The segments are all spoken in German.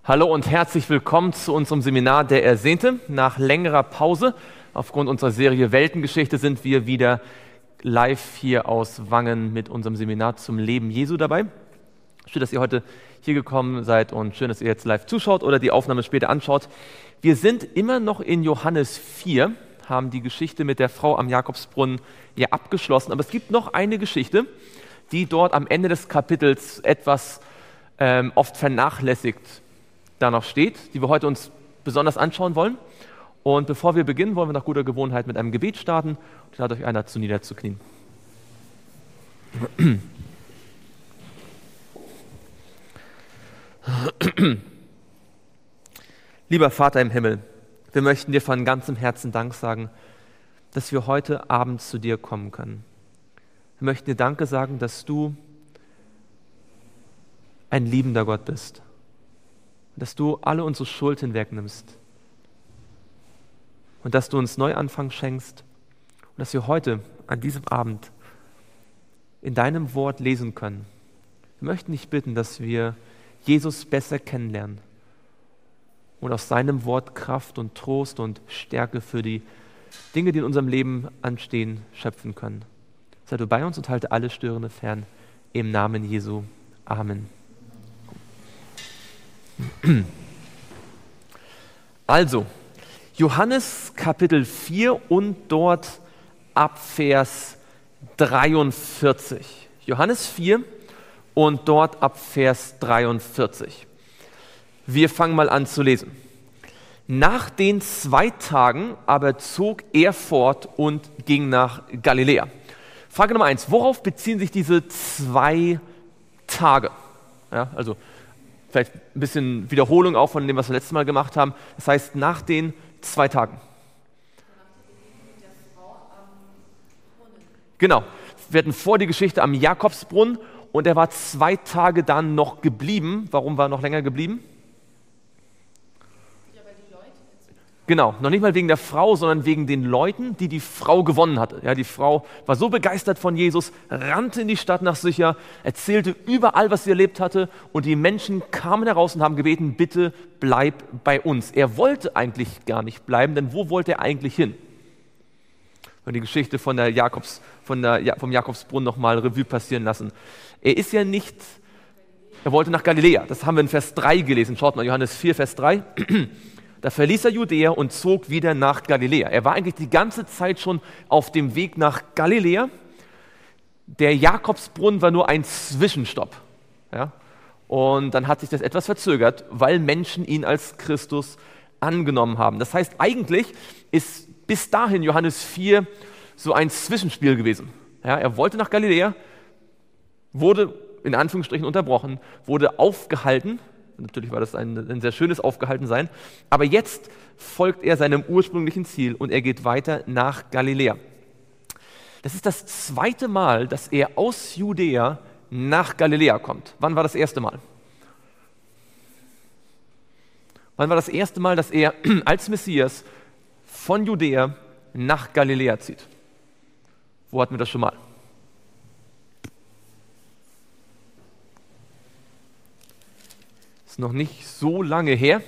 Hallo und herzlich willkommen zu unserem Seminar Der Ersehnte. Nach längerer Pause, aufgrund unserer Serie Weltengeschichte, sind wir wieder live hier aus Wangen mit unserem Seminar zum Leben Jesu dabei. Schön, dass ihr heute hier gekommen seid und schön, dass ihr jetzt live zuschaut oder die Aufnahme später anschaut. Wir sind immer noch in Johannes 4, haben die Geschichte mit der Frau am Jakobsbrunnen ja abgeschlossen, aber es gibt noch eine Geschichte, die dort am Ende des Kapitels etwas oft vernachlässigt danach steht, die wir heute uns besonders anschauen wollen. Und bevor wir beginnen, wollen wir nach guter Gewohnheit mit einem Gebet starten. Und ich lade euch ein, dazu niederzuknien. Lieber Vater im Himmel, wir möchten dir von ganzem Herzen Dank sagen, dass wir heute Abend zu dir kommen können. Wir möchten dir Danke sagen, dass du ein liebender Gott bist. Dass du alle unsere Schuld hinwegnimmst und dass du uns Neuanfang schenkst und dass wir heute an diesem Abend in deinem Wort lesen können. Wir möchten dich bitten, dass wir Jesus besser kennenlernen und aus seinem Wort Kraft und Trost und Stärke für die Dinge, die in unserem Leben anstehen, schöpfen können. Sei du bei uns und halte alle Störende fern. Im Namen Jesu. Amen. Also, Johannes Kapitel 4 und dort ab Vers 43. Johannes 4 und dort ab Vers 43. Wir fangen mal an zu lesen. Nach den 2 Tagen aber zog er fort und ging nach Galiläa. Frage Nummer 1, worauf beziehen sich diese 2 Tage? Ja, also vielleicht ein bisschen Wiederholung auch von dem, was wir letztes Mal gemacht haben. Das heißt, nach den 2 Tagen. Genau. Wir hatten vor die Geschichte am Jakobsbrunnen und er war 2 Tage dann noch geblieben. Warum war er noch länger geblieben? Ja, weil die Leute. Genau, noch nicht mal wegen der Frau, sondern wegen den Leuten, die die Frau gewonnen hatte. Ja, die Frau war so begeistert von Jesus, rannte in die Stadt nach Sycher, erzählte überall, was sie erlebt hatte und die Menschen kamen heraus und haben gebeten, bitte bleib bei uns. Er wollte eigentlich gar nicht bleiben, denn wo wollte er eigentlich hin? Und die Geschichte vom Jakobsbrunnen nochmal Revue passieren lassen. Er wollte nach Galiläa, das haben wir in Vers 3 gelesen. Schaut mal, Johannes 4, Vers 3. Da verließ er Judäa und zog wieder nach Galiläa. Er war eigentlich die ganze Zeit schon auf dem Weg nach Galiläa. Der Jakobsbrunnen war nur ein Zwischenstopp. Ja? Und dann hat sich das etwas verzögert, weil Menschen ihn als Christus angenommen haben. Das heißt, eigentlich ist bis dahin Johannes 4 so ein Zwischenspiel gewesen. Ja, er wollte nach Galiläa, wurde in Anführungsstrichen unterbrochen, wurde aufgehalten. Natürlich war das ein sehr schönes Aufgehaltensein. Aber jetzt folgt er seinem ursprünglichen Ziel und er geht weiter nach Galiläa. Das ist das 2. Mal, dass er aus Judäa nach Galiläa kommt. Wann war das erste Mal? Wann war das erste Mal, dass er als Messias von Judäa nach Galiläa zieht? Wo hatten wir das schon mal? Ist noch nicht so lange her.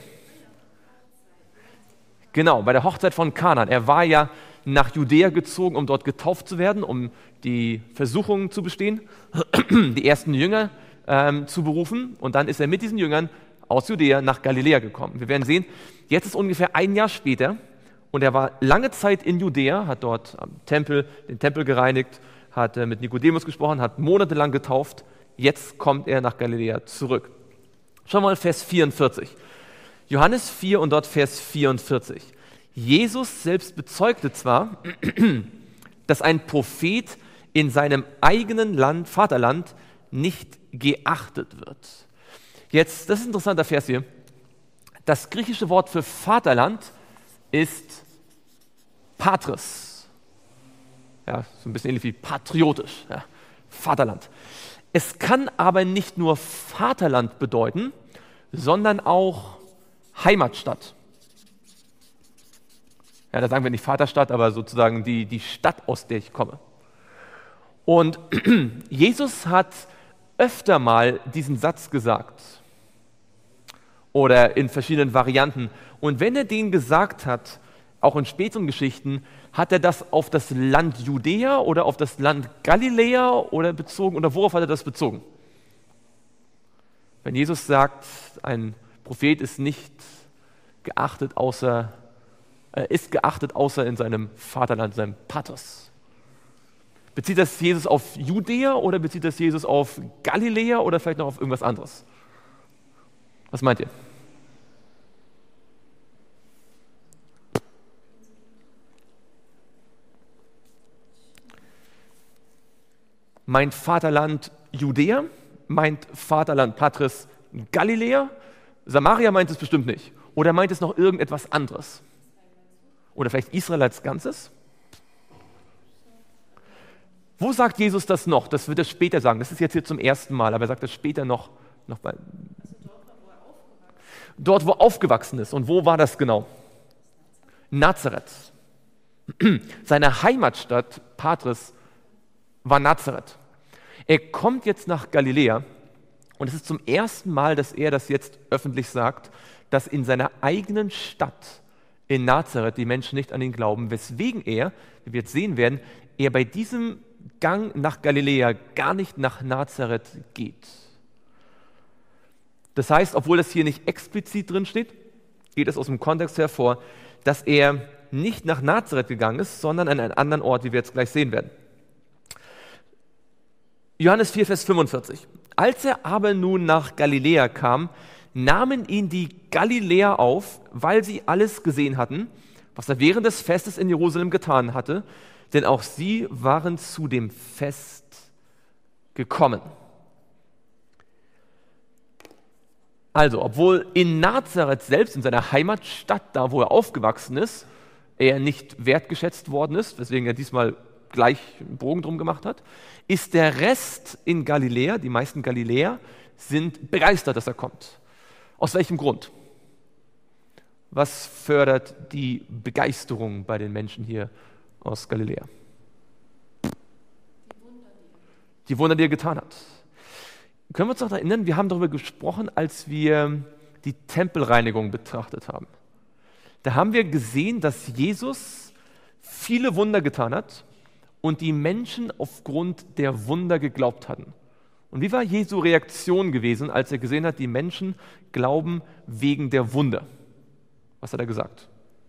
Genau, bei der Hochzeit von Kanaan. Er war ja nach Judäa gezogen, um dort getauft zu werden, um die Versuchungen zu bestehen, die ersten Jünger zu berufen. Und dann ist er mit diesen Jüngern aus Judäa nach Galiläa gekommen. Wir werden sehen, jetzt ist ungefähr 1 Jahr später und er war lange Zeit in Judäa, hat dort den Tempel gereinigt, hat mit Nikodemus gesprochen, hat monatelang getauft. Jetzt kommt er nach Galiläa zurück. Schau mal Vers 44. Johannes 4 und dort Vers 44. Jesus selbst bezeugte zwar, dass ein Prophet in seinem eigenen Land, Vaterland, nicht geachtet wird. Jetzt, das ist ein interessanter Vers hier. Das griechische Wort für Vaterland ist Patris. Ja, so ein bisschen ähnlich wie patriotisch. Ja, Vaterland. Es kann aber nicht nur Vaterland bedeuten, sondern auch Heimatstadt. Ja, da sagen wir nicht Vaterstadt, aber sozusagen die Stadt, aus der ich komme. Und Jesus hat öfter mal diesen Satz gesagt. oder in verschiedenen Varianten. Und wenn er den gesagt hat, auch in späteren Geschichten, hat er das auf das Land Judäa oder auf das Land Galiläa oder bezogen, oder worauf hat er das bezogen? Wenn Jesus sagt, ein Prophet ist nicht geachtet außer in seinem Vaterland, seinem Pathos. Bezieht das Jesus auf Judäa oder bezieht das Jesus auf Galiläa oder vielleicht noch auf irgendwas anderes? Was meint ihr? Meint Vaterland Judäa? Meint Vaterland Patris Galiläa? Samaria meint es bestimmt nicht. Oder meint es noch irgendetwas anderes? Oder vielleicht Israel als Ganzes? Wo sagt Jesus das noch? Das wird er später sagen. Das ist jetzt hier zum ersten Mal, aber er sagt das später noch bei. Dort, wo er aufgewachsen ist. Und wo war das genau? Nazareth. Seine Heimatstadt Patris war Nazareth. Er kommt jetzt nach Galiläa und es ist zum ersten Mal, dass er das jetzt öffentlich sagt, dass in seiner eigenen Stadt in Nazareth die Menschen nicht an ihn glauben, weswegen er, wie wir jetzt sehen werden, er bei diesem Gang nach Galiläa gar nicht nach Nazareth geht. Das heißt, obwohl das hier nicht explizit drin steht, geht es aus dem Kontext hervor, dass er nicht nach Nazareth gegangen ist, sondern an einen anderen Ort, wie wir jetzt gleich sehen werden. Johannes 4, Vers 45. Als er aber nun nach Galiläa kam, nahmen ihn die Galiläer auf, weil sie alles gesehen hatten, was er während des Festes in Jerusalem getan hatte, denn auch sie waren zu dem Fest gekommen. Also, obwohl in Nazareth selbst, in seiner Heimatstadt, da wo er aufgewachsen ist, er nicht wertgeschätzt worden ist, weswegen er diesmal gleich einen Bogen drum gemacht hat, ist der Rest in Galiläa, die meisten Galiläer, sind begeistert, dass er kommt. Aus welchem Grund? Was fördert die Begeisterung bei den Menschen hier aus Galiläa? Die Wunder, die er getan hat. Können wir uns noch erinnern, wir haben darüber gesprochen, als wir die Tempelreinigung betrachtet haben. Da haben wir gesehen, dass Jesus viele Wunder getan hat und die Menschen aufgrund der Wunder geglaubt hatten. Und wie war Jesu Reaktion gewesen, als er gesehen hat, die Menschen glauben wegen der Wunder? Was hat er gesagt?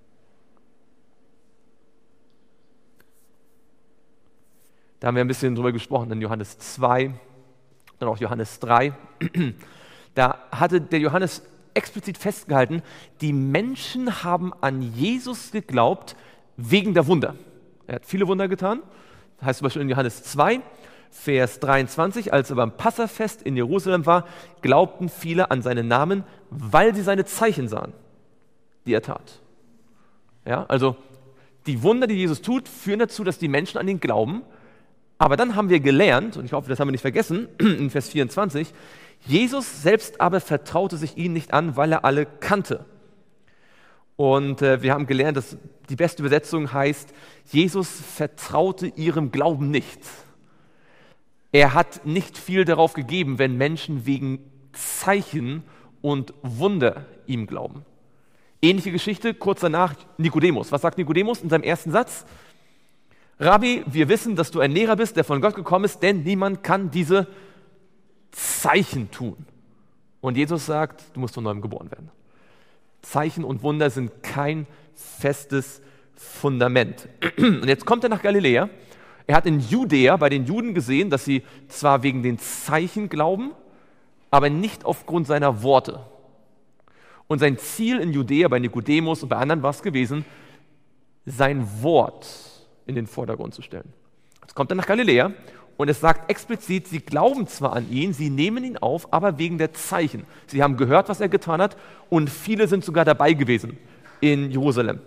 Da haben wir ein bisschen drüber gesprochen, in Johannes 2, dann auch Johannes 3. Da hatte der Johannes explizit festgehalten, die Menschen haben an Jesus geglaubt wegen der Wunder. Er hat viele Wunder getan. Das heißt zum Beispiel in Johannes 2, Vers 23, als er beim Passafest in Jerusalem war, glaubten viele an seinen Namen, weil sie seine Zeichen sahen, die er tat. Ja, also die Wunder, die Jesus tut, führen dazu, dass die Menschen an ihn glauben. Aber dann haben wir gelernt, und ich hoffe, das haben wir nicht vergessen, in Vers 24, Jesus selbst aber vertraute sich ihnen nicht an, weil er alle kannte. Und wir haben gelernt, dass die beste Übersetzung heißt, Jesus vertraute ihrem Glauben nicht. Er hat nicht viel darauf gegeben, wenn Menschen wegen Zeichen und Wunder ihm glauben. Ähnliche Geschichte, kurz danach Nikodemus. Was sagt Nikodemus in seinem ersten Satz? Rabbi, wir wissen, dass du ein Lehrer bist, der von Gott gekommen ist, denn niemand kann diese Zeichen tun. Und Jesus sagt, du musst von neuem geboren werden. Zeichen und Wunder sind kein festes Fundament. Und jetzt kommt er nach Galiläa. Er hat in Judäa bei den Juden gesehen, dass sie zwar wegen den Zeichen glauben, aber nicht aufgrund seiner Worte. Und sein Ziel in Judäa bei Nikodemus und bei anderen war es gewesen, sein Wort in den Vordergrund zu stellen. Jetzt kommt er nach Galiläa und es sagt explizit, sie glauben zwar an ihn, sie nehmen ihn auf, aber wegen der Zeichen. Sie haben gehört, was er getan hat und viele sind sogar dabei gewesen in Jerusalem.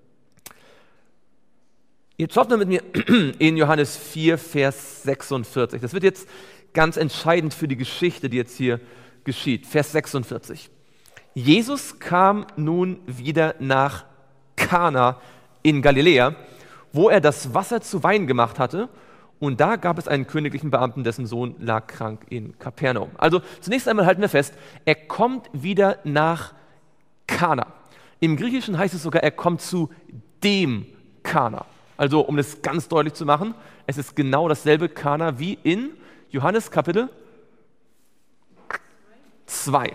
Jetzt schaut mal mit mir in Johannes 4, Vers 46. Das wird jetzt ganz entscheidend für die Geschichte, die jetzt hier geschieht. Vers 46. Jesus kam nun wieder nach Kana in Galiläa, wo er das Wasser zu Wein gemacht hatte, Und da gab es einen königlichen Beamten, dessen Sohn lag krank in Kapernaum. Also zunächst einmal halten wir fest, er kommt wieder nach Kana. Im Griechischen heißt es sogar, er kommt zu dem Kana. Also um das ganz deutlich zu machen, es ist genau dasselbe Kana wie in Johannes Kapitel 2.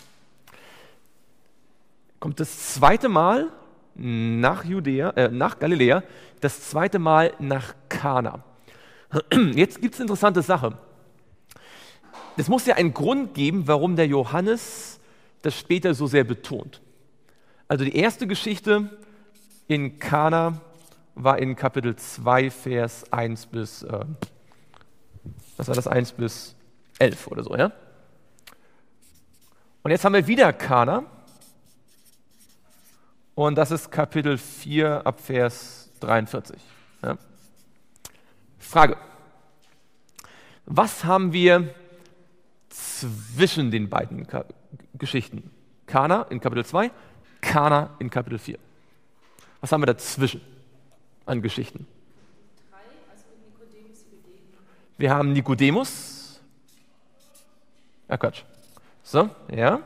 Kommt das zweite Mal nach Galiläa, das zweite Mal nach Kana. Jetzt gibt es eine interessante Sache. Es muss ja einen Grund geben, warum der Johannes das später so sehr betont. Also die erste Geschichte in Kana war in Kapitel 2, Vers 1 bis, was war das, 1 bis 11 oder so, ja? Und jetzt haben wir wieder Kana. Und das ist Kapitel 4 ab Vers 43. Ja? Frage. Was haben wir zwischen den beiden Geschichten? Kana in Kapitel 2, Kana in Kapitel 4. Was haben wir dazwischen an Geschichten? Wir haben Nikodemus. Ja, Quatsch. So, ja.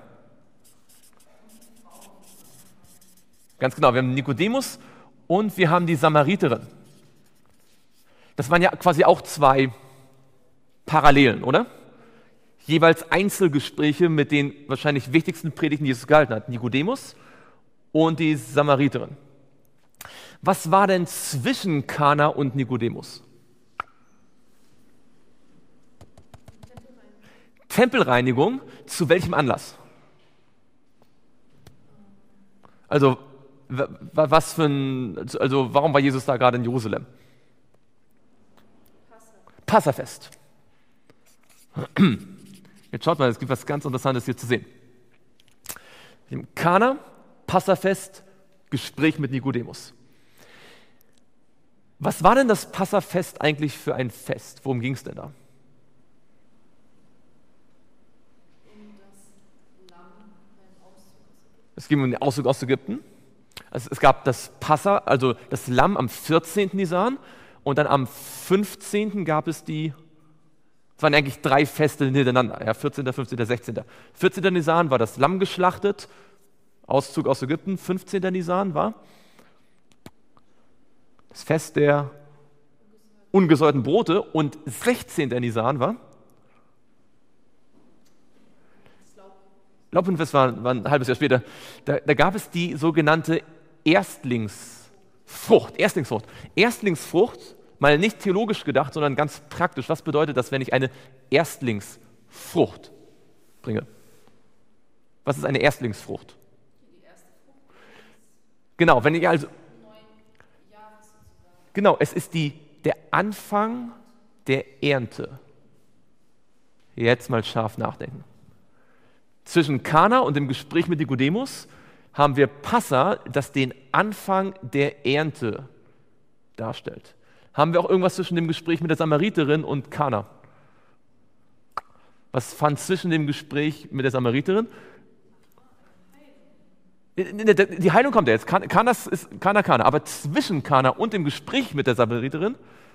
Ganz genau, wir haben Nikodemus und wir haben die Samariterin. Das waren ja quasi auch zwei Parallelen, oder? Jeweils Einzelgespräche mit den wahrscheinlich wichtigsten Predigten, die Jesus gehalten hat. Nikodemus und die Samariterin. Was war denn zwischen Kana und Nikodemus? Tempelreinigung. Zu welchem Anlass? Also warum war Jesus da gerade in Jerusalem? Passafest. Jetzt schaut mal, es gibt was ganz Interessantes hier zu sehen. Im Kana, Passafest, Gespräch mit Nikodemus. Was war denn das Passafest eigentlich für ein Fest? Worum ging es denn da? Es ging um den Auszug aus Ägypten. Also es gab das Passa, also das Lamm am 14. Nisan und dann am 15. gab es es waren eigentlich 3 Feste hintereinander, ja, 14., 15., 16. 14. Nisan war das Lamm geschlachtet, Auszug aus Ägypten, 15. Nisan war das Fest der ungesäuerten Brote und 16. Nisan war Laubhüpfest war ein halbes Jahr später. Da gab es die sogenannte Erstlingsfrucht. Erstlingsfrucht, mal nicht theologisch gedacht, sondern ganz praktisch. Was bedeutet das, wenn ich eine Erstlingsfrucht bringe? Was ist eine Erstlingsfrucht? Genau, wenn ich also genau, es ist der Anfang der Ernte. Jetzt mal scharf nachdenken. Zwischen Kana und dem Gespräch mit Nikodemus haben wir Passa, das den Anfang der Ernte darstellt. Haben wir auch irgendwas zwischen dem Gespräch mit der Samariterin und Kana? Was fand zwischen dem Gespräch mit der Samariterin? Die Heilung kommt ja jetzt. Kana ist Kana. Aber zwischen Kana und dem Gespräch mit der Samariterin?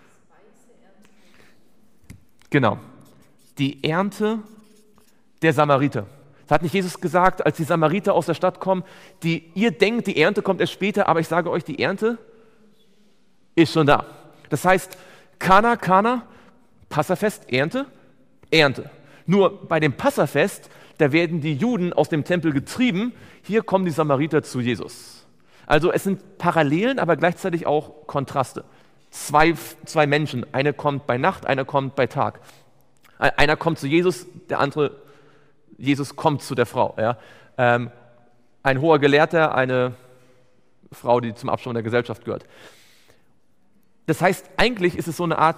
Genau. Die Ernte der Samariter. Das hat nicht Jesus gesagt, als die Samariter aus der Stadt kommen, ihr denkt, die Ernte kommt erst später, aber ich sage euch, die Ernte ist schon da. Das heißt, Kana, Passafest, Ernte. Nur bei dem Passafest, da werden die Juden aus dem Tempel getrieben, hier kommen die Samariter zu Jesus. Also es sind Parallelen, aber gleichzeitig auch Kontraste. Zwei Menschen, einer kommt bei Nacht, einer kommt bei Tag. Einer kommt zu Jesus, der andere Jesus kommt zu der Frau. Ja. Ein hoher Gelehrter, eine Frau, die zum Abschaum der Gesellschaft gehört. Das heißt, eigentlich ist es so eine Art,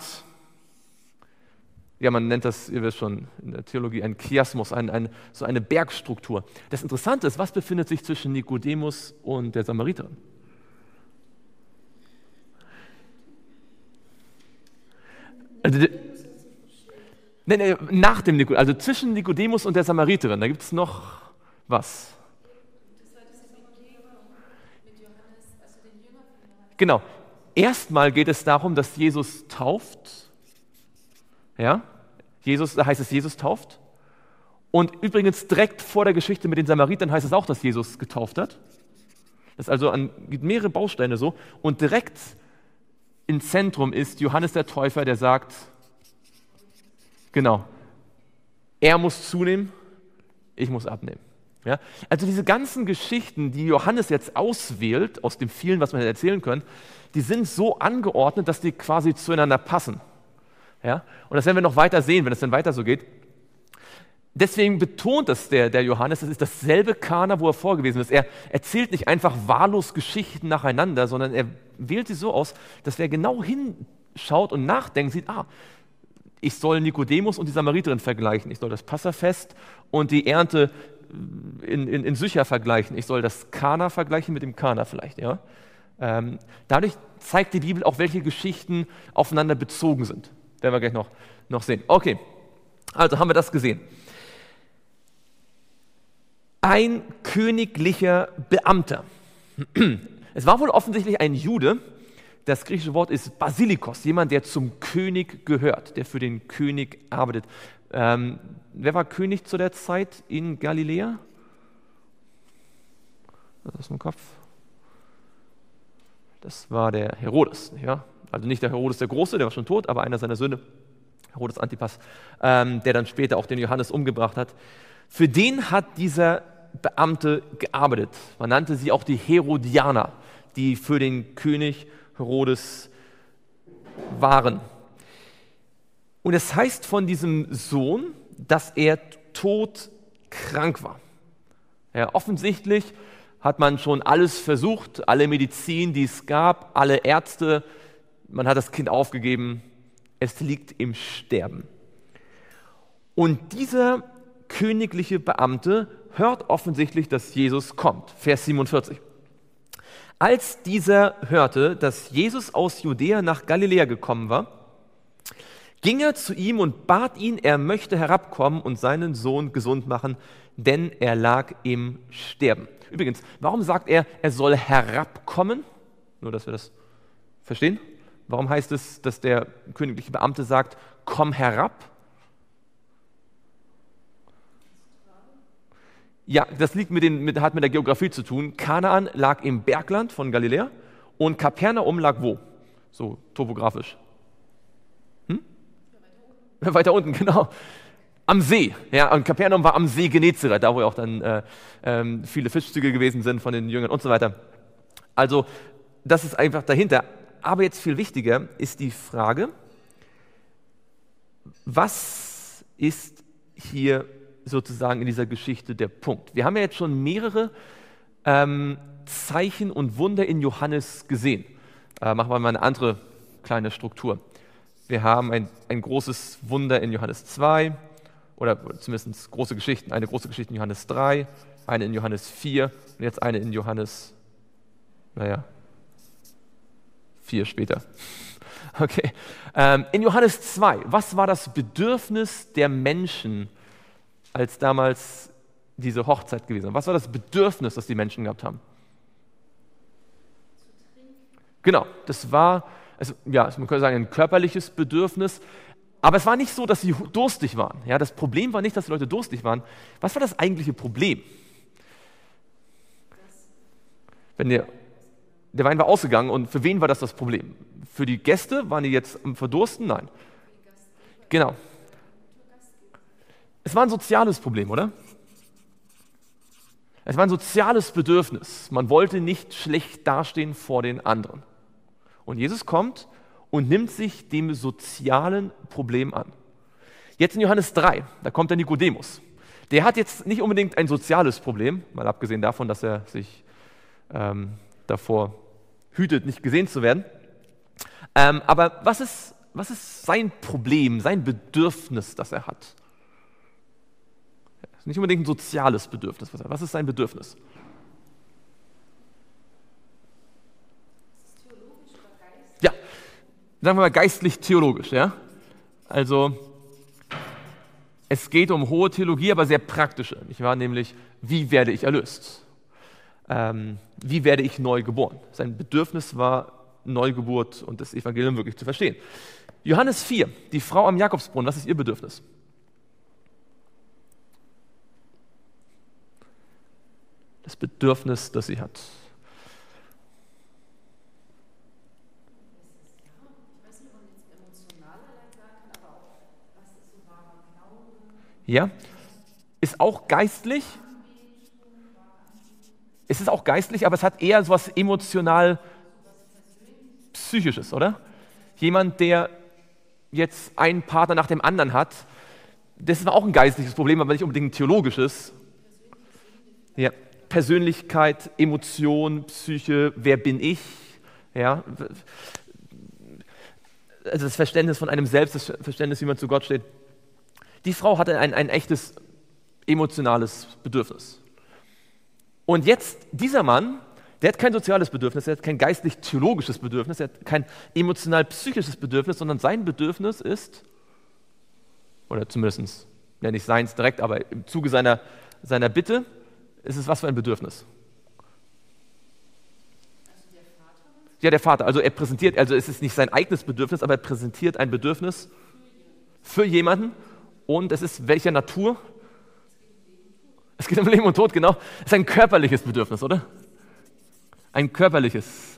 ja, man nennt das, ihr wisst schon, in der Theologie ein Chiasmus, so eine Bergstruktur. Das Interessante ist, was befindet sich zwischen Nikodemus und der Samariterin? Also, nach dem Nikodemus, also zwischen Nikodemus und der Samariterin, da gibt es noch was. Genau. Erstmal geht es darum, dass Jesus tauft Ja? Da heißt es, Jesus tauft. Und übrigens direkt vor der Geschichte mit den Samaritern heißt es auch, dass Jesus getauft hat. Das ist also gibt mehrere Bausteine so. Und direkt im Zentrum ist Johannes der Täufer, der sagt, genau, er muss zunehmen, ich muss abnehmen. Ja? Also diese ganzen Geschichten, die Johannes jetzt auswählt, aus dem vielen, was man erzählen kann, die sind so angeordnet, dass die quasi zueinander passen. Ja? Und das werden wir noch weiter sehen, wenn es dann weiter so geht. Deswegen betont es der Johannes, das ist dasselbe Kana, wo er vorgewesen ist. Er erzählt nicht einfach wahllos Geschichten nacheinander, sondern er wählt sie so aus, dass wer genau hinschaut und nachdenkt, sieht, ich soll Nikodemus und die Samariterin vergleichen, ich soll das Passafest und die Ernte in Sychar vergleichen, ich soll das Kana vergleichen mit dem Kana vielleicht. Ja? Dadurch zeigt die Bibel auch, welche Geschichten aufeinander bezogen sind. Werden wir gleich noch sehen. Okay, also haben wir das gesehen. Ein königlicher Beamter. Es war wohl offensichtlich ein Jude. Das griechische Wort ist Basilikos, jemand, der zum König gehört, der für den König arbeitet. Wer war König zu der Zeit in Galiläa? Das ist im Kopf. Das war der Herodes. Ja? Also nicht der Herodes der Große, der war schon tot, aber einer seiner Söhne, Herodes Antipas, der dann später auch den Johannes umgebracht hat. Für den hat dieser Beamte gearbeitet. Man nannte sie auch die Herodianer, die für den König Herodes waren. Und es heißt von diesem Sohn, dass er todkrank war. Ja, offensichtlich hat man schon alles versucht, alle Medizin, die es gab, alle Ärzte, man hat das Kind aufgegeben, es liegt im Sterben. Und dieser königliche Beamte hört offensichtlich, dass Jesus kommt. Vers 47. Als dieser hörte, dass Jesus aus Judäa nach Galiläa gekommen war, ging er zu ihm und bat ihn, er möchte herabkommen und seinen Sohn gesund machen, denn er lag im Sterben. Übrigens, warum sagt er soll herabkommen? Nur, dass wir das verstehen. Warum heißt es, dass der königliche Beamte sagt, komm herab? Ja, das liegt hat mit der Geografie zu tun. Kanaan lag im Bergland von Galiläa und Kapernaum lag wo? So topografisch. Weiter unten, genau. Am See. Ja, und Kapernaum war am See Genezareth, da wo ja auch dann viele Fischzüge gewesen sind von den Jüngern und so weiter. Also, das ist einfach dahinter. Aber jetzt viel wichtiger ist die Frage, was ist hier sozusagen in dieser Geschichte der Punkt? Wir haben ja jetzt schon mehrere Zeichen und Wunder in Johannes gesehen. Machen wir mal eine andere kleine Struktur. Wir haben ein großes Wunder in Johannes 2, oder zumindest große Geschichten. Eine große Geschichte in Johannes 3, eine in Johannes 4 und jetzt eine in Johannes, 4 später. Okay. In Johannes 2, was war das Bedürfnis der Menschen, als damals diese Hochzeit gewesen war? Was war das Bedürfnis, das die Menschen gehabt haben? Genau, das war, man könnte sagen, ein körperliches Bedürfnis, aber es war nicht so, dass sie durstig waren. Ja, das Problem war nicht, dass die Leute durstig waren. Was war das eigentliche Problem? Wenn der Wein war ausgegangen, und für wen war das Problem? Für die Gäste? Waren die jetzt am Verdursten? Nein. Genau. Es war ein soziales Problem, oder? Es war ein soziales Bedürfnis. Man wollte nicht schlecht dastehen vor den anderen. Und Jesus kommt und nimmt sich dem sozialen Problem an. Jetzt in Johannes 3, da kommt der Nikodemus. Der hat jetzt nicht unbedingt ein soziales Problem, mal abgesehen davon, dass er sich davor hütet, nicht gesehen zu werden. Aber was ist sein Problem, sein Bedürfnis, das er hat? Das ist nicht unbedingt ein soziales Bedürfnis. Was ist sein Bedürfnis? Ja, sagen wir mal geistlich-theologisch. Ja? Also es geht um hohe Theologie, aber sehr praktische. Nicht wahr? Nämlich, wie werde ich erlöst? Wie werde ich neu geboren? Sein Bedürfnis war, Neugeburt und das Evangelium wirklich zu verstehen. Johannes 4, die Frau am Jakobsbrunnen, was ist ihr Bedürfnis? Das Bedürfnis, das sie hat. Ja, ist auch geistlich. Es ist auch geistlich, aber es hat eher so was emotional Psychisches, oder? Jemand, der jetzt einen Partner nach dem anderen hat, das ist auch ein geistliches Problem, aber nicht unbedingt ein theologisches. Ja, Persönlichkeit, Emotion, Psyche, wer bin ich? Ja, also das Verständnis von einem selbst, das Verständnis, wie man zu Gott steht. Die Frau hatte ein echtes emotionales Bedürfnis. Und jetzt, dieser Mann, der hat kein soziales Bedürfnis, der hat kein geistlich-theologisches Bedürfnis, der hat kein emotional-psychisches Bedürfnis, sondern sein Bedürfnis ist, oder zumindest, ja nicht seins direkt, aber im Zuge seiner Bitte, ist es was für ein Bedürfnis? Also der Vater? Ja, der Vater. Also er präsentiert, also es ist nicht sein eigenes Bedürfnis, aber er präsentiert ein Bedürfnis für jemanden. Und es ist welcher Natur? Es geht um Leben und Tod, genau. Es ist ein körperliches Bedürfnis, oder? Ein körperliches.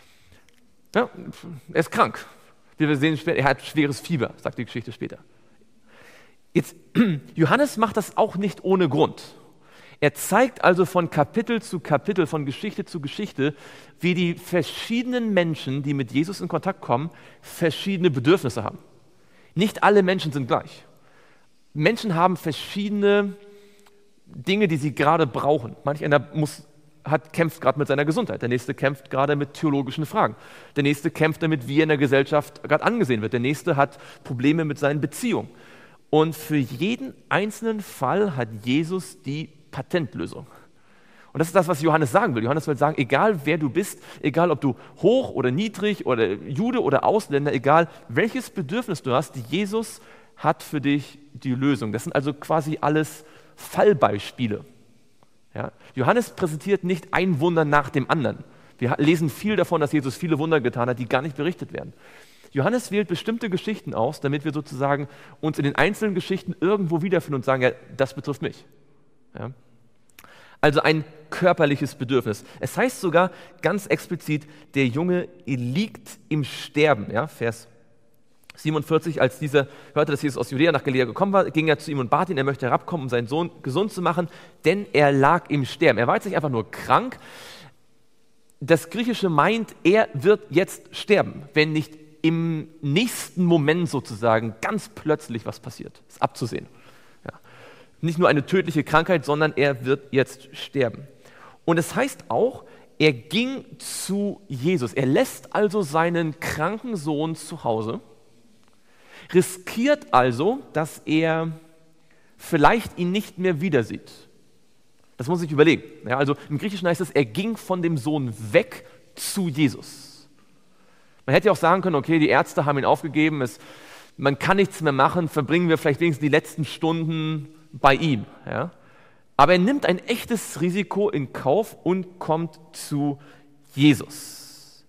Ja, er ist krank. Wie wir sehen, er hat schweres Fieber, sagt die Geschichte später. Jetzt, Johannes macht das auch nicht ohne Grund. Er zeigt also von Kapitel zu Kapitel, von Geschichte zu Geschichte, wie die verschiedenen Menschen, die mit Jesus in Kontakt kommen, verschiedene Bedürfnisse haben. Nicht alle Menschen sind gleich. Menschen haben verschiedene Dinge, die sie gerade brauchen. Manch einer kämpft gerade mit seiner Gesundheit, der nächste kämpft gerade mit theologischen Fragen, der nächste kämpft damit, wie er in der Gesellschaft gerade angesehen wird, der nächste hat Probleme mit seinen Beziehungen. Und für jeden einzelnen Fall hat Jesus die Patentlösung. Und das ist das, was Johannes sagen will. Johannes will sagen, egal wer du bist, egal ob du hoch oder niedrig oder Jude oder Ausländer, egal welches Bedürfnis du hast, Jesus hat für dich die Lösung. Das sind also quasi alles Fallbeispiele. Ja? Johannes präsentiert nicht ein Wunder nach dem anderen. Wir lesen viel davon, dass Jesus viele Wunder getan hat, die gar nicht berichtet werden. Johannes wählt bestimmte Geschichten aus, damit wir sozusagen uns in den einzelnen Geschichten irgendwo wiederfinden und sagen, ja, das betrifft mich. Ja? Also ein körperliches Bedürfnis. Es heißt sogar ganz explizit, der Junge liegt im Sterben. Ja? Vers 47, als dieser hörte, dass Jesus aus Judäa nach Galiläa gekommen war, ging er zu ihm und bat ihn, er möchte herabkommen, um seinen Sohn gesund zu machen, denn er lag im Sterben. Er war jetzt nicht einfach nur krank. Das Griechische meint, er wird jetzt sterben, wenn nicht im nächsten Moment sozusagen ganz plötzlich was passiert. Das ist abzusehen. Ja. Nicht nur eine tödliche Krankheit, sondern er wird jetzt sterben. Und es heißt auch, er ging zu Jesus. Er lässt also seinen kranken Sohn zu Hause, riskiert also, dass er vielleicht ihn nicht mehr wieder sieht. Das muss ich überlegen. Ja, also im Griechischen heißt es, er ging von dem Sohn weg zu Jesus. Man hätte ja auch sagen können, okay, die Ärzte haben ihn aufgegeben, man kann nichts mehr machen, verbringen wir vielleicht wenigstens die letzten Stunden bei ihm. Ja? Aber er nimmt ein echtes Risiko in Kauf und kommt zu Jesus.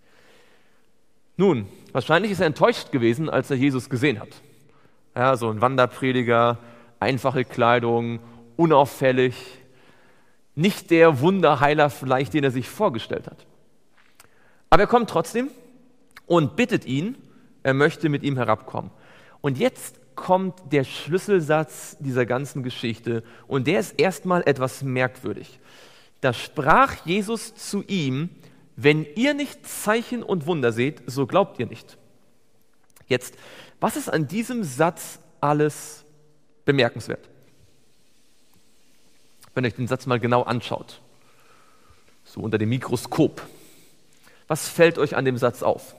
Nun, wahrscheinlich ist er enttäuscht gewesen, als er Jesus gesehen hat. Ja, so ein Wanderprediger, einfache Kleidung, unauffällig, nicht der Wunderheiler vielleicht, den er sich vorgestellt hat. Aber er kommt trotzdem und bittet ihn, er möchte mit ihm herabkommen. Und jetzt kommt der Schlüsselsatz dieser ganzen Geschichte und der ist erstmal etwas merkwürdig. Da sprach Jesus zu ihm, wenn ihr nicht Zeichen und Wunder seht, so glaubt ihr nicht. Jetzt, was ist an diesem Satz alles bemerkenswert? Wenn ihr euch den Satz mal genau anschaut, so unter dem Mikroskop, was fällt euch an dem Satz auf?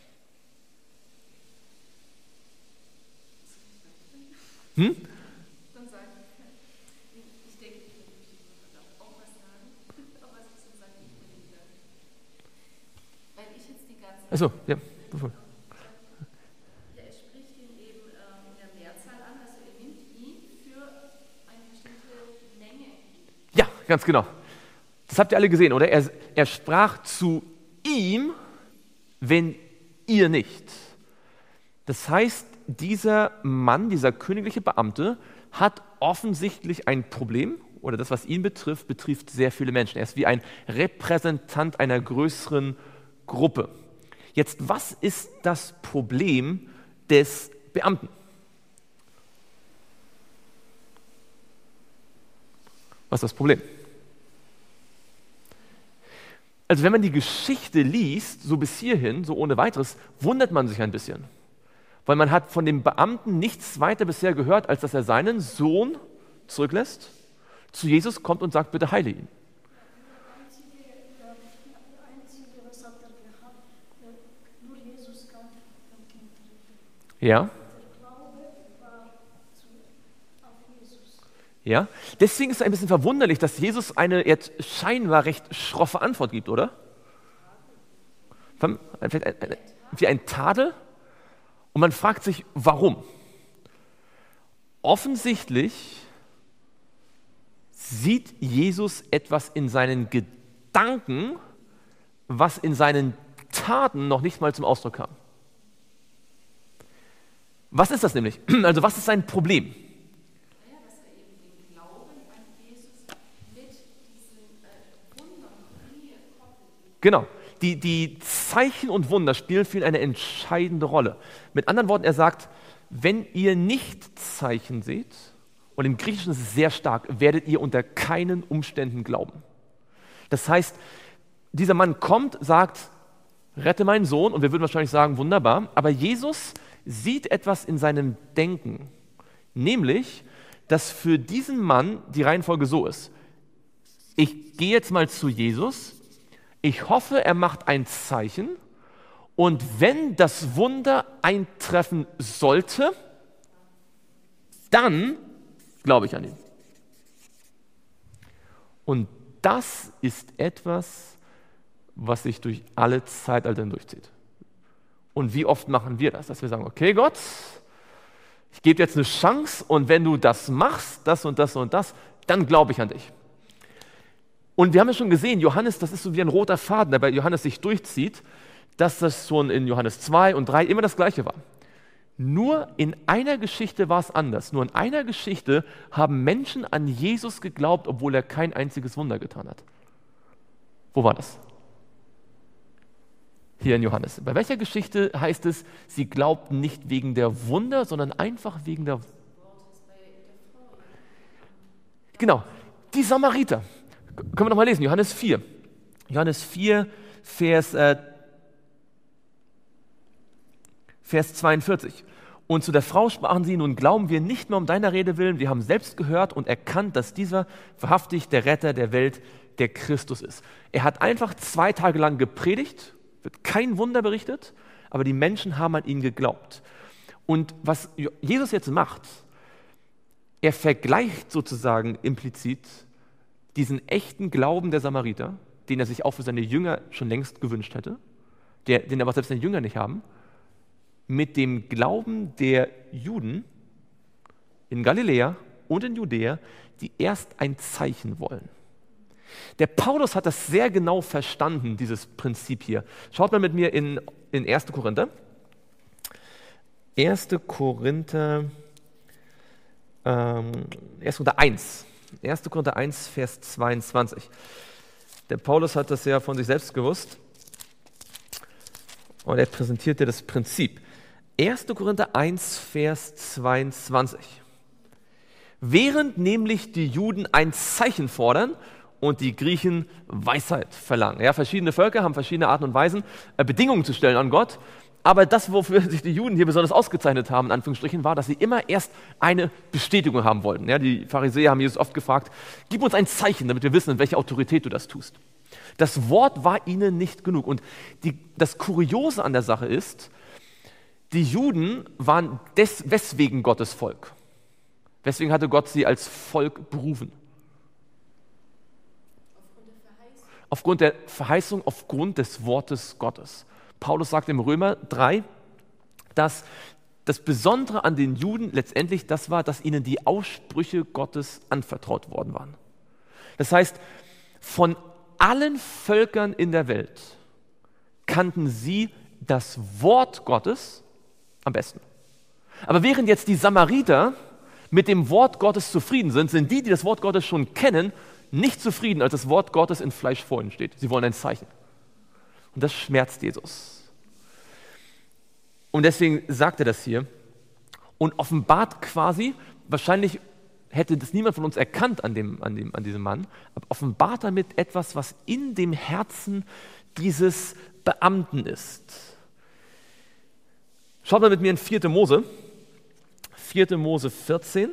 Hm? Achso, ja. Ja, er spricht ihn eben in der Mehrzahl an, also er nimmt ihn für eine bestimmte Menge. Ja, ganz genau. Das habt ihr alle gesehen, oder? Er sprach zu ihm, wenn ihr nicht. Das heißt, dieser Mann, dieser königliche Beamte, hat offensichtlich ein Problem, oder das, was ihn betrifft, betrifft sehr viele Menschen. Er ist wie ein Repräsentant einer größeren Gruppe. Jetzt, was ist das Problem des Beamten? Was ist das Problem? Also wenn man die Geschichte liest, so bis hierhin, so ohne weiteres, wundert man sich ein bisschen. Weil man hat von dem Beamten nichts weiter bisher gehört, als dass er seinen Sohn zurücklässt, zu Jesus kommt und sagt, bitte heile ihn. Was hat er gehabt? Nur Jesus kann ein Kind retten. Ja, Der Glaube war auf Jesus. ja. Deswegen ist es ein bisschen verwunderlich, dass Jesus eine jetzt scheinbar recht schroffe Antwort gibt, oder? Wie ein Tadel? Und man fragt sich, warum? Offensichtlich sieht Jesus etwas in seinen Gedanken, was in seinen Taten noch nicht mal zum Ausdruck kam. Was ist das nämlich? Also was ist sein Problem? Ja, dass er eben den Glauben an Jesus mit diesen Wundern koppelt. Genau. Die Zeichen und Wunder spielen für ihn eine entscheidende Rolle. Mit anderen Worten, er sagt, wenn ihr nicht Zeichen seht, und im Griechischen ist es sehr stark, werdet ihr unter keinen Umständen glauben. Das heißt, dieser Mann kommt, sagt, rette meinen Sohn, und wir würden wahrscheinlich sagen, wunderbar, aber Jesus sieht etwas in seinem Denken, nämlich, dass für diesen Mann die Reihenfolge so ist. Ich gehe jetzt mal zu Jesus, ich hoffe, er macht ein Zeichen, und wenn das Wunder eintreffen sollte, dann glaube ich an ihn. Und das ist etwas, was sich durch alle Zeitalter durchzieht. Und wie oft machen wir das? Dass wir sagen, okay Gott, ich gebe dir jetzt eine Chance, und wenn du das machst, das und das und das, dann glaube ich an dich. Und wir haben ja schon gesehen, Johannes, das ist so wie ein roter Faden, der bei Johannes sich durchzieht, dass das schon in Johannes 2 und 3 immer das Gleiche war. Nur in einer Geschichte war es anders. Nur in einer Geschichte haben Menschen an Jesus geglaubt, obwohl er kein einziges Wunder getan hat. Wo war das? Hier in Johannes. Bei welcher Geschichte heißt es, sie glaubten nicht wegen der Wunder, sondern einfach wegen der... Genau, die Samariter. Können wir noch mal lesen, Johannes 4. Johannes 4, Vers 42. Und zu der Frau sprachen sie, nun glauben wir nicht mehr um deiner Rede willen, wir haben selbst gehört und erkannt, dass dieser wahrhaftig der Retter der Welt, der Christus ist. Er hat einfach 2 Tage lang gepredigt, wird kein Wunder berichtet, aber die Menschen haben an ihn geglaubt. Und was Jesus jetzt macht, er vergleicht sozusagen implizit diesen echten Glauben der Samariter, den er sich auch für seine Jünger schon längst gewünscht hätte, den aber selbst seine Jünger nicht haben, mit dem Glauben der Juden in Galiläa und in Judäa, die erst ein Zeichen wollen. Der Paulus hat das sehr genau verstanden, dieses Prinzip hier. Schaut mal mit mir in 1. Korinther. 1. Korinther 1. 1. Korinther 1, Vers 22. Der Paulus hat das ja von sich selbst gewusst und er präsentiert dir das Prinzip. 1. Korinther 1, Vers 22. Während nämlich die Juden ein Zeichen fordern und die Griechen Weisheit verlangen. Ja, verschiedene Völker haben verschiedene Arten und Weisen, Bedingungen zu stellen an Gott. Aber das, wofür sich die Juden hier besonders ausgezeichnet haben, in Anführungsstrichen, war, dass sie immer erst eine Bestätigung haben wollten. Ja, die Pharisäer haben Jesus oft gefragt, gib uns ein Zeichen, damit wir wissen, in welcher Autorität du das tust. Das Wort war ihnen nicht genug. Und das Kuriose an der Sache ist, die Juden waren weswegen Gottes Volk. Weswegen hatte Gott sie als Volk berufen? Aufgrund der Verheißung, aufgrund des Wortes Gottes. Paulus sagt im Römer 3, dass das Besondere an den Juden letztendlich das war, dass ihnen die Aussprüche Gottes anvertraut worden waren. Das heißt, von allen Völkern in der Welt kannten sie das Wort Gottes am besten. Aber während jetzt die Samariter mit dem Wort Gottes zufrieden sind, sind die das Wort Gottes schon kennen, nicht zufrieden, als das Wort Gottes in Fleisch vor ihnen steht. Sie wollen ein Zeichen. Und das schmerzt Jesus. Und deswegen sagt er das hier und offenbart quasi, wahrscheinlich hätte das niemand von uns erkannt an diesem Mann, aber offenbart damit etwas, was in dem Herzen dieses Beamten ist. Schaut mal mit mir in 4. Mose. 4. Mose 14.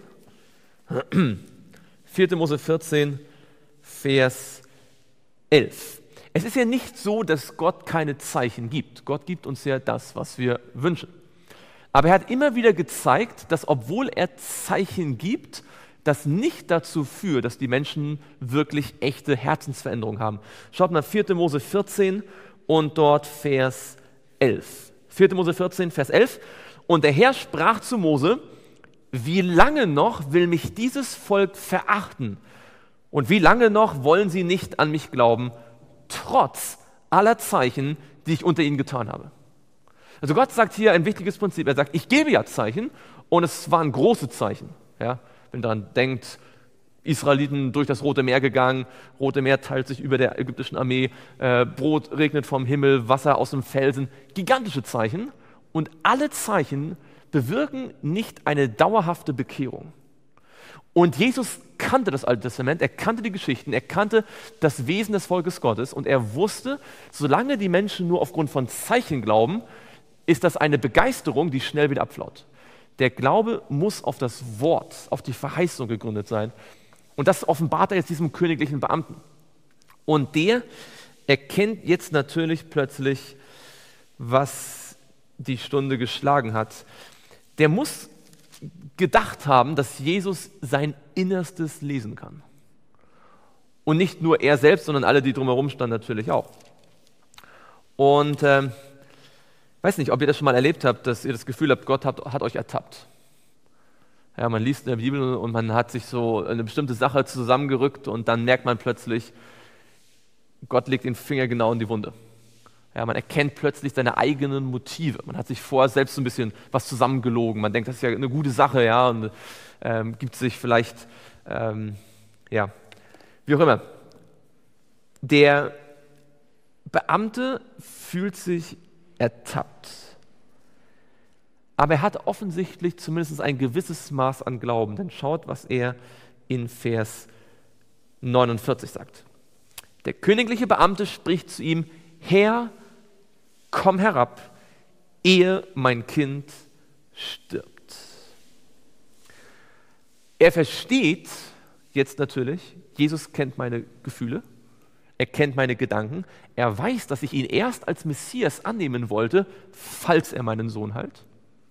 4. Mose 14, Vers 11. Es ist ja nicht so, dass Gott keine Zeichen gibt. Gott gibt uns ja das, was wir wünschen. Aber er hat immer wieder gezeigt, dass obwohl er Zeichen gibt, das nicht dazu führt, dass die Menschen wirklich echte Herzensveränderungen haben. Schaut mal 4. Mose 14 und dort Vers 11. 4. Mose 14, Vers 11. Und der Herr sprach zu Mose: Wie lange noch will mich dieses Volk verachten? Und wie lange noch wollen sie nicht an mich glauben, trotz aller Zeichen, die ich unter ihnen getan habe? Also Gott sagt hier ein wichtiges Prinzip. Er sagt, ich gebe ja Zeichen und es waren große Zeichen. Ja, wenn man daran denkt, Israeliten durch das Rote Meer gegangen, Rote Meer teilt sich über der ägyptischen Armee, Brot regnet vom Himmel, Wasser aus dem Felsen, gigantische Zeichen. Und alle Zeichen bewirken nicht eine dauerhafte Bekehrung. Und Jesus kannte das Alte Testament, er kannte die Geschichten, er kannte das Wesen des Volkes Gottes und er wusste, solange die Menschen nur aufgrund von Zeichen glauben, ist das eine Begeisterung, die schnell wieder abflaut. Der Glaube muss auf das Wort, auf die Verheißung gegründet sein. Und das offenbart er jetzt diesem königlichen Beamten. Und der erkennt jetzt natürlich plötzlich, was die Stunde geschlagen hat. Der muss gedacht haben, dass Jesus sein Innerstes lesen kann. Und nicht nur er selbst, sondern alle, die drumherum standen, natürlich auch. Und weiß nicht, ob ihr das schon mal erlebt habt, dass ihr das Gefühl habt, Gott hat euch ertappt. Ja, man liest in der Bibel und man hat sich so eine bestimmte Sache zusammengerückt und dann merkt man plötzlich, Gott legt den Finger genau in die Wunde. Ja, man erkennt plötzlich seine eigenen Motive. Man hat sich vorher selbst so ein bisschen was zusammengelogen. Man denkt, das ist ja eine gute Sache, ja, und gibt sich vielleicht, ja, wie auch immer. Der Beamte fühlt sich ertappt. Aber er hat offensichtlich zumindest ein gewisses Maß an Glauben. Denn schaut, was er in Vers 49 sagt. Der königliche Beamte spricht zu ihm: Herr, komm herab, ehe mein Kind stirbt. Er versteht jetzt natürlich, Jesus kennt meine Gefühle, er kennt meine Gedanken, er weiß, dass ich ihn erst als Messias annehmen wollte, falls er meinen Sohn heilt.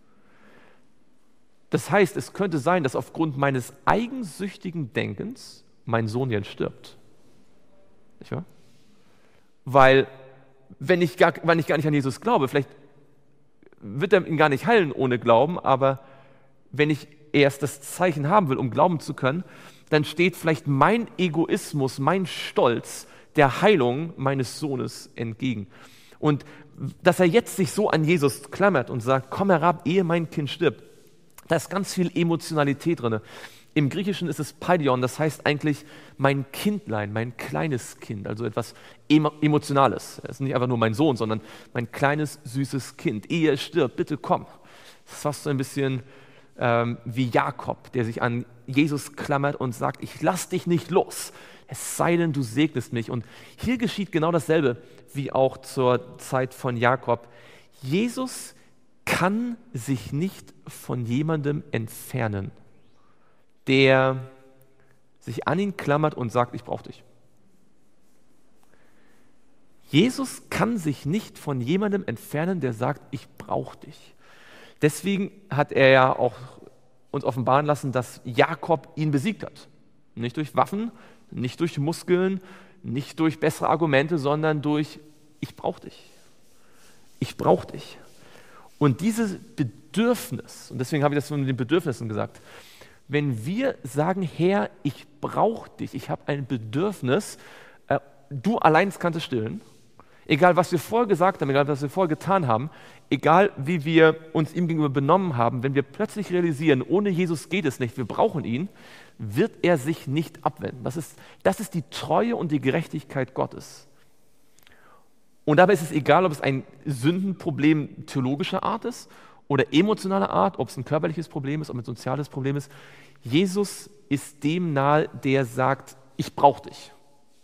Das heißt, es könnte sein, dass aufgrund meines eigensüchtigen Denkens mein Sohn jetzt stirbt. Nicht wahr? Weil, wenn ich gar nicht an Jesus glaube, vielleicht wird er ihn gar nicht heilen ohne Glauben, aber wenn ich erst das Zeichen haben will, um glauben zu können, dann steht vielleicht mein Egoismus, mein Stolz der Heilung meines Sohnes entgegen. Und dass er jetzt sich so an Jesus klammert und sagt, komm herab, ehe mein Kind stirbt, da ist ganz viel Emotionalität drin. Im Griechischen ist es Paidion, das heißt eigentlich mein Kindlein, mein kleines Kind, also etwas Emotionales. Es ist nicht einfach nur mein Sohn, sondern mein kleines, süßes Kind. Ehe er stirbt, bitte komm. Das ist fast so ein bisschen wie Jakob, der sich an Jesus klammert und sagt, ich lass dich nicht los, es sei denn, du segnest mich. Und hier geschieht genau dasselbe wie auch zur Zeit von Jakob. Jesus kann sich nicht von jemandem entfernen, der sich an ihn klammert und sagt, ich brauche dich. Jesus kann sich nicht von jemandem entfernen, der sagt, ich brauche dich. Deswegen hat er ja auch uns offenbaren lassen, dass Jakob ihn besiegt hat. Nicht durch Waffen, nicht durch Muskeln, nicht durch bessere Argumente, sondern durch, ich brauche dich. Ich brauche dich. Und dieses Bedürfnis, und deswegen habe ich das von den Bedürfnissen gesagt, wenn wir sagen, Herr, ich brauche dich, ich habe ein Bedürfnis, du allein kannst es stillen, Egal, was wir vorher gesagt haben, egal, was wir vorher getan haben, egal, wie wir uns ihm gegenüber benommen haben, wenn wir plötzlich realisieren, ohne Jesus geht es nicht, wir brauchen ihn, wird er sich nicht abwenden. Das ist die Treue und die Gerechtigkeit Gottes. Und dabei ist es egal, ob es ein Sündenproblem theologischer Art ist oder emotionaler Art, ob es ein körperliches Problem ist, ob es ein soziales Problem ist. Jesus ist dem nahe, der sagt, ich brauche dich.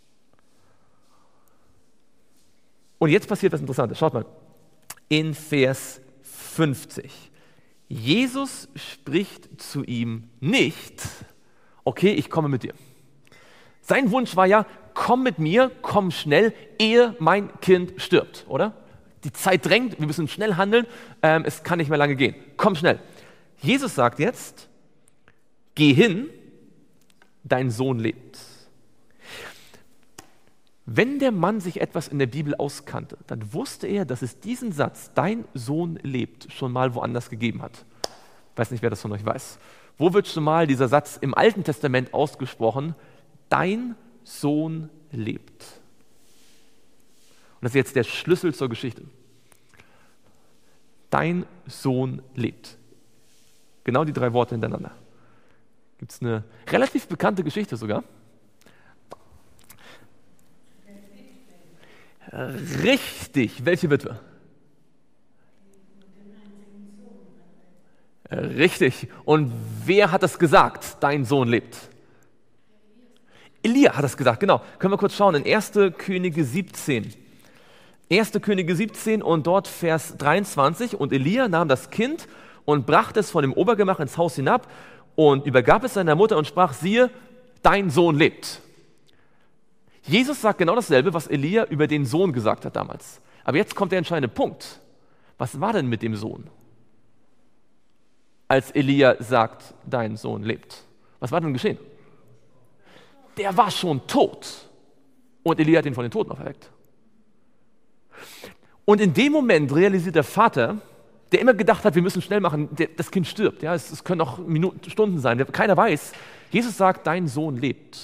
Und jetzt passiert was Interessantes. Schaut mal, in Vers 50. Jesus spricht zu ihm nicht, okay, ich komme mit dir. Sein Wunsch war ja, komm mit mir, komm schnell, ehe mein Kind stirbt, oder? Die Zeit drängt, wir müssen schnell handeln, es kann nicht mehr lange gehen. Komm schnell. Jesus sagt jetzt, geh hin, dein Sohn lebt. Wenn der Mann sich etwas in der Bibel auskannte, dann wusste er, dass es diesen Satz, dein Sohn lebt, schon mal woanders gegeben hat. Ich weiß nicht, wer das von euch weiß. Wo wird schon mal dieser Satz im Alten Testament ausgesprochen? Dein Sohn lebt. Und das ist jetzt der Schlüssel zur Geschichte. Dein Sohn lebt. Genau die 3 Worte hintereinander. Gibt es eine relativ bekannte Geschichte sogar. Richtig. Welche Witwe? Richtig. Und wer hat das gesagt? Dein Sohn lebt. Elia hat das gesagt, genau. Können wir kurz schauen in 1. Könige 17. 1. Könige 17 und dort Vers 23. Und Elia nahm das Kind und brachte es von dem Obergemach ins Haus hinab und übergab es seiner Mutter und sprach, siehe, dein Sohn lebt. Jesus sagt genau dasselbe, was Elia über den Sohn gesagt hat damals. Aber jetzt kommt der entscheidende Punkt. Was war denn mit dem Sohn? Als Elia sagt, dein Sohn lebt. Was war denn geschehen? Der war schon tot. Und Elia hat ihn von den Toten auferweckt. Und in dem Moment realisiert der Vater, der immer gedacht hat, wir müssen schnell machen, das Kind stirbt. Ja, es können auch Minuten, Stunden sein, keiner weiß. Jesus sagt, dein Sohn lebt.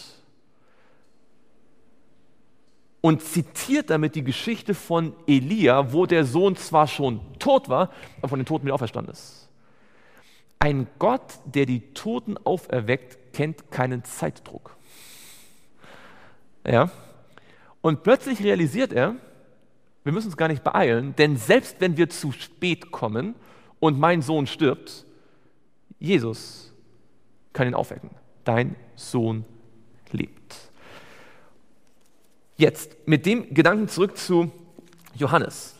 Und zitiert damit die Geschichte von Elia, wo der Sohn zwar schon tot war, aber von den Toten wieder auferstanden ist. Ein Gott, der die Toten auferweckt, kennt keinen Zeitdruck. Ja? Und plötzlich realisiert er, wir müssen uns gar nicht beeilen, denn selbst wenn wir zu spät kommen und mein Sohn stirbt, Jesus kann ihn aufwecken. Dein Sohn lebt. Jetzt mit dem Gedanken zurück zu Johannes.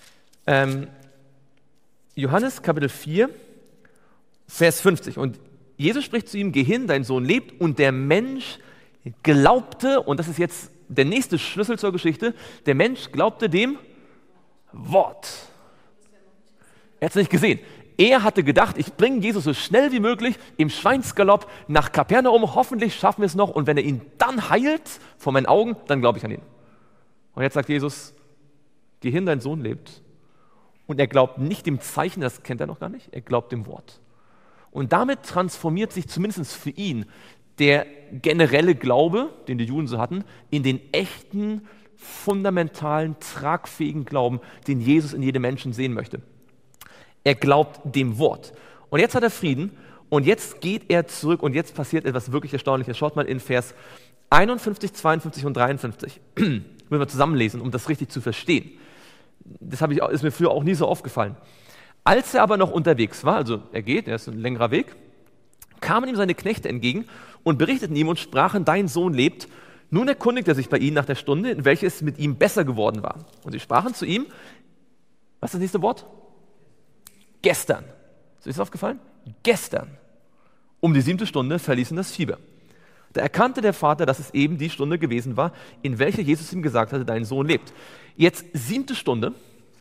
Johannes Kapitel 4, Vers 50. Und Jesus spricht zu ihm, geh hin, dein Sohn lebt. Und der Mensch glaubte, und das ist jetzt der nächste Schlüssel zur Geschichte, der Mensch glaubte dem Wort. Er hat es nicht gesehen. Er hatte gedacht, ich bringe Jesus so schnell wie möglich im Schweinsgalopp nach Kapernaum, hoffentlich schaffen wir es noch und wenn er ihn dann heilt vor meinen Augen, dann glaube ich an ihn. Und jetzt sagt Jesus, geh hin, dein Sohn lebt. Und er glaubt nicht dem Zeichen, das kennt er noch gar nicht, er glaubt dem Wort. Und damit transformiert sich zumindest für ihn der generelle Glaube, den die Juden so hatten, in den echten, fundamentalen, tragfähigen Glauben, den Jesus in jedem Menschen sehen möchte. Er glaubt dem Wort. Und jetzt hat er Frieden und jetzt geht er zurück und jetzt passiert etwas wirklich Erstaunliches. Schaut mal in Vers 51, 52 und 53. Müssen wir zusammenlesen, um das richtig zu verstehen. Das ist mir früher auch nie so aufgefallen. Als er aber noch unterwegs war, also er ist ein längerer Weg, kamen ihm seine Knechte entgegen und berichteten ihm und sprachen, dein Sohn lebt. Nun erkundigte er sich bei ihnen nach der Stunde, in welcher es mit ihm besser geworden war. Und sie sprachen zu ihm, was ist das nächste Wort? Gestern. Ist dir das aufgefallen? Gestern. Um die 7. Stunde verließ ihn das Fieber. Da erkannte der Vater, dass es eben die Stunde gewesen war, in welcher Jesus ihm gesagt hatte, dein Sohn lebt. Jetzt 7. Stunde.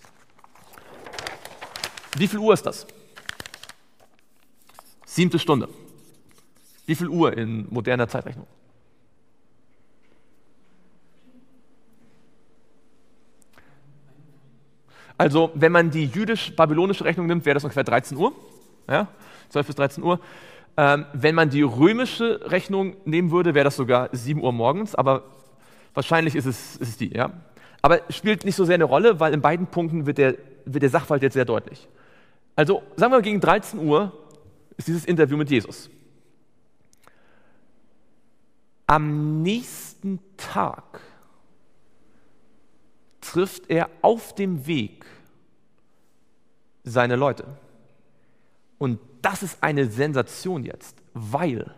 Wie viel Uhr ist das? 7. Stunde. Wie viel Uhr in moderner Zeitrechnung? Also, wenn man die jüdisch-babylonische Rechnung nimmt, wäre das ungefähr 13 Uhr. Ja? 12 bis 13 Uhr. Wenn man die römische Rechnung nehmen würde, wäre das sogar 7 Uhr morgens, aber wahrscheinlich ist es die. Ja? Aber spielt nicht so sehr eine Rolle, weil in beiden Punkten wird der Sachverhalt jetzt sehr deutlich. Also sagen wir gegen 13 Uhr ist dieses Interview mit Jesus. Am nächsten Tag trifft er auf dem Weg seine Leute. Und das ist eine Sensation jetzt, weil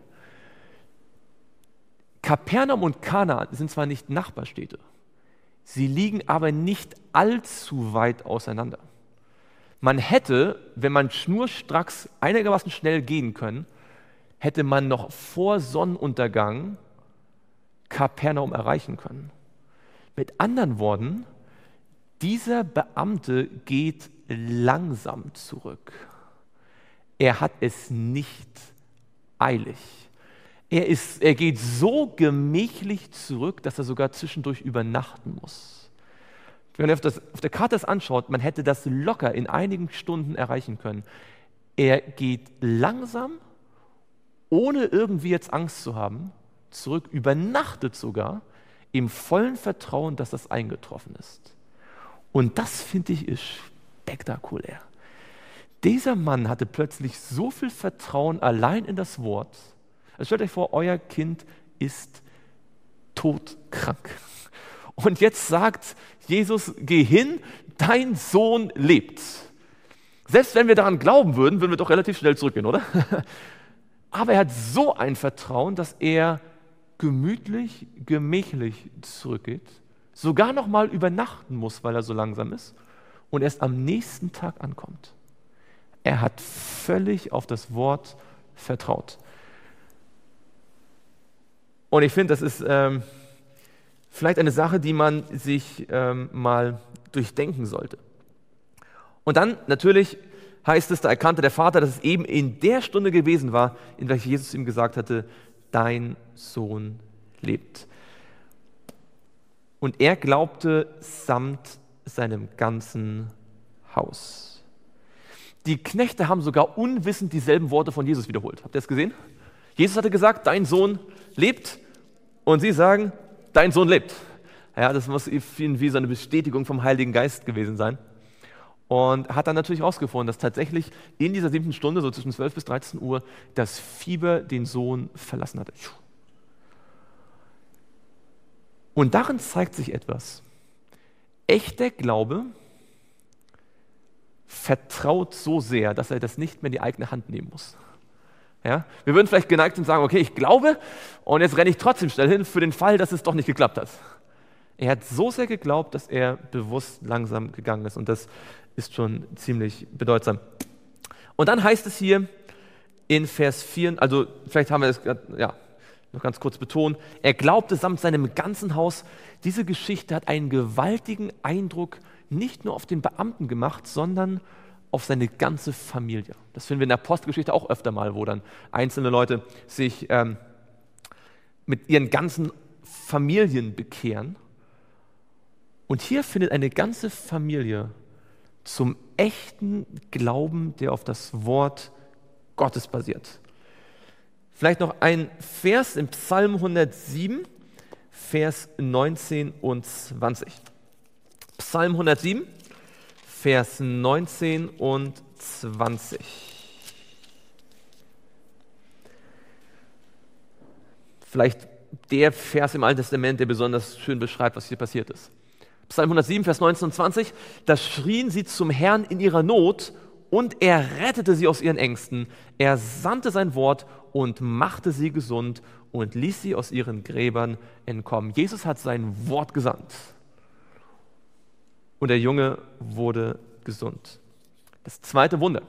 Kapernaum und Kana sind zwar nicht Nachbarstädte, sie liegen aber nicht allzu weit auseinander. Man hätte, wenn man schnurstracks einigermaßen schnell gehen können, hätte man noch vor Sonnenuntergang Kapernaum erreichen können. Mit anderen Worten, dieser Beamte geht langsam zurück. Er hat es nicht eilig. Er geht so gemächlich zurück, dass er sogar zwischendurch übernachten muss. Wenn ihr auf der Karte das anschaut, man hätte das locker in einigen Stunden erreichen können. Er geht langsam, ohne irgendwie jetzt Angst zu haben, zurück, übernachtet sogar, im vollen Vertrauen, dass das eingetroffen ist. Und das, finde ich, ist spektakulär. Dieser Mann hatte plötzlich so viel Vertrauen allein in das Wort. Also stellt euch vor, euer Kind ist todkrank. Und jetzt sagt Jesus, geh hin, dein Sohn lebt. Selbst wenn wir daran glauben würden, würden wir doch relativ schnell zurückgehen, oder? Aber er hat so ein Vertrauen, dass er gemütlich, gemächlich zurückgeht, sogar noch mal übernachten muss, weil er so langsam ist und erst am nächsten Tag ankommt. Er hat völlig auf das Wort vertraut. Und ich finde, das ist vielleicht eine Sache, die man sich mal durchdenken sollte. Und dann natürlich heißt es, da erkannte der Vater, dass es eben in der Stunde gewesen war, in welcher Jesus ihm gesagt hatte, dein Sohn lebt. Und er glaubte samt seinem ganzen Haus. Die Knechte haben sogar unwissend dieselben Worte von Jesus wiederholt. Habt ihr das gesehen? Jesus hatte gesagt, dein Sohn lebt. Und sie sagen, dein Sohn lebt. Ja, das muss irgendwie so eine Bestätigung vom Heiligen Geist gewesen sein. Und hat dann natürlich herausgefunden, dass tatsächlich in dieser 7. Stunde, so zwischen 12 bis 13 Uhr, das Fieber den Sohn verlassen hatte. Und darin zeigt sich etwas. Echter Glaube vertraut so sehr, dass er das nicht mehr in die eigene Hand nehmen muss. Ja? Wir würden vielleicht geneigt und sagen, okay, ich glaube und jetzt renne ich trotzdem schnell hin für den Fall, dass es doch nicht geklappt hat. Er hat so sehr geglaubt, dass er bewusst langsam gegangen ist und das ist schon ziemlich bedeutsam. Und dann heißt es hier in Vers 4, also vielleicht haben wir das noch ganz kurz betont, er glaubte samt seinem ganzen Haus. Diese Geschichte hat einen gewaltigen Eindruck nicht nur auf den Beamten gemacht, sondern auf seine ganze Familie. Das finden wir in der Apostelgeschichte auch öfter mal, wo dann einzelne Leute sich mit ihren ganzen Familien bekehren. Und hier findet eine ganze Familie zum echten Glauben, der auf das Wort Gottes basiert. Vielleicht noch ein Vers im Psalm 107, Vers 19 und 20. Psalm 107, Vers 19 und 20. Vielleicht der Vers im Alten Testament, der besonders schön beschreibt, was hier passiert ist. Psalm 107, Vers 19 und 20. Da schrien sie zum Herrn in ihrer Not und er rettete sie aus ihren Ängsten. Er sandte sein Wort und machte sie gesund und ließ sie aus ihren Gräbern entkommen. Jesus hat sein Wort gesandt. Und der Junge wurde gesund. Das zweite Wunder.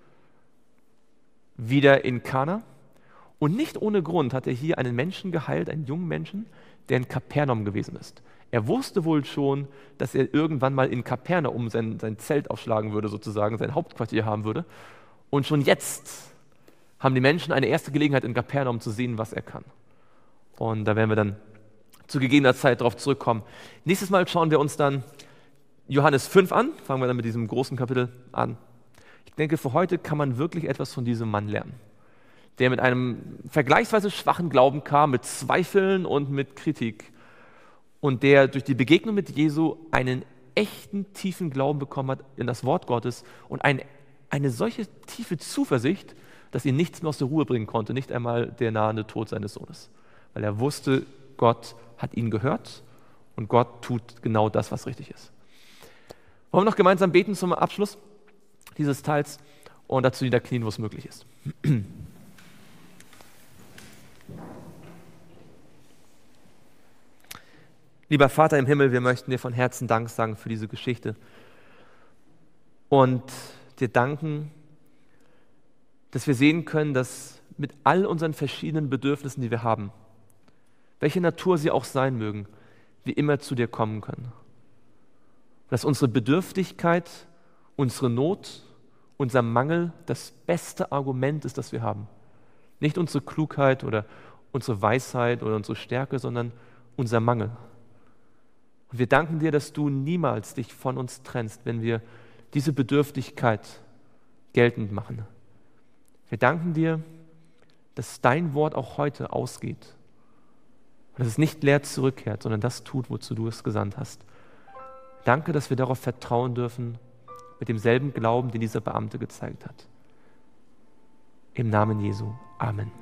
Wieder in Kana. Und nicht ohne Grund hat er hier einen Menschen geheilt, einen jungen Menschen, der in Kapernaum gewesen ist. Er wusste wohl schon, dass er irgendwann mal in Kapernaum sein Zelt aufschlagen würde, sozusagen, sein Hauptquartier haben würde. Und schon jetzt haben die Menschen eine erste Gelegenheit in Kapernaum zu sehen, was er kann. Und da werden wir dann zu gegebener Zeit darauf zurückkommen. Nächstes Mal schauen wir uns dann Johannes 5 an, fangen wir dann mit diesem großen Kapitel an. Ich denke, für heute kann man wirklich etwas von diesem Mann lernen, der mit einem vergleichsweise schwachen Glauben kam, mit Zweifeln und mit Kritik und der durch die Begegnung mit Jesu einen echten, tiefen Glauben bekommen hat in das Wort Gottes und eine solche tiefe Zuversicht, dass ihn nichts mehr aus der Ruhe bringen konnte, nicht einmal der nahende Tod seines Sohnes. Weil er wusste, Gott hat ihn gehört und Gott tut genau das, was richtig ist. Wollen wir noch gemeinsam beten zum Abschluss dieses Teils und dazu niederknien, wo es möglich ist. Lieber Vater im Himmel, wir möchten dir von Herzen Dank sagen für diese Geschichte und dir danken, dass wir sehen können, dass mit all unseren verschiedenen Bedürfnissen, die wir haben, welche Natur sie auch sein mögen, wir immer zu dir kommen können. Und dass unsere Bedürftigkeit, unsere Not, unser Mangel das beste Argument ist, das wir haben. Nicht unsere Klugheit oder unsere Weisheit oder unsere Stärke, sondern unser Mangel. Und wir danken dir, dass du niemals dich von uns trennst, wenn wir diese Bedürftigkeit geltend machen. Wir danken dir, dass dein Wort auch heute ausgeht und dass es nicht leer zurückkehrt, sondern das tut, wozu du es gesandt hast. Danke, dass wir darauf vertrauen dürfen, mit demselben Glauben, den dieser Beamte gezeigt hat. Im Namen Jesu. Amen.